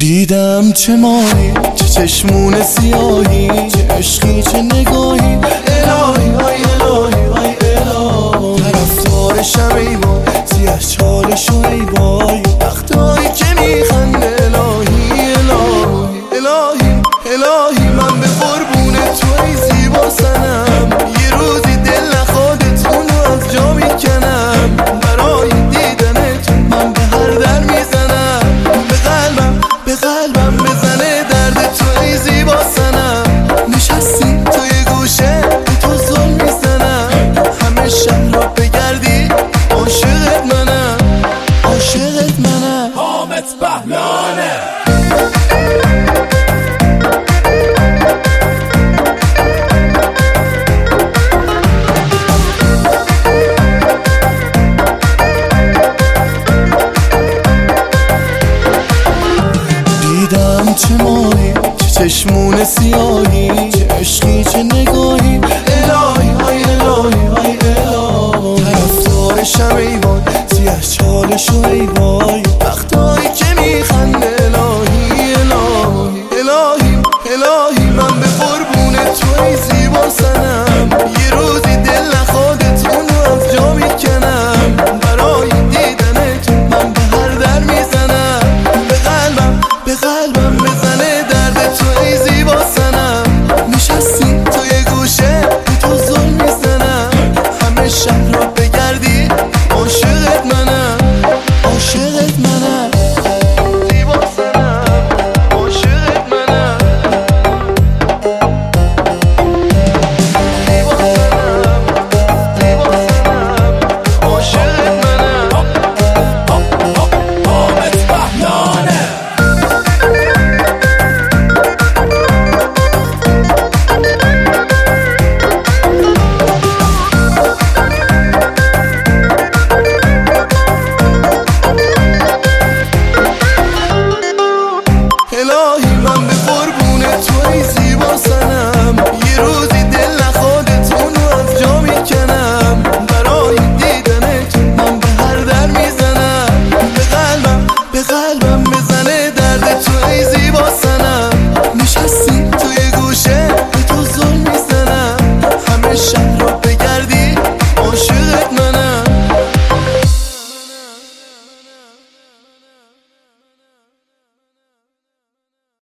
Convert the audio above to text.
دیدم چه ماهی، چه چشمون سیاهی، چه عشقی چه نگاهی. الهی های الهی های الهی، طرفدارشم ای وای، سیاه چالشو ای وای، وقتایی که میخنده. الهی الهی الهی الهی، من به قربون تو ای زیبا سنم، یه روزی دل نخوادتون رو از جا میکنم. برای دیدنتون من به هر در میزنم، به قلبم بزنه درد تو ای زیبا سنم. نشستی توی گوشه به تو زل میزنم، همه شهر را بگردی عاشقت منم، عاشقت منم. حامد بهلانه دیدم چه ماهی، چه چشمون سیاهی، چه عشقی چه نگاهی. الهی های الهی های الهی، طرفدارشم ای وای، سیاه چالشو ای وای، وقتا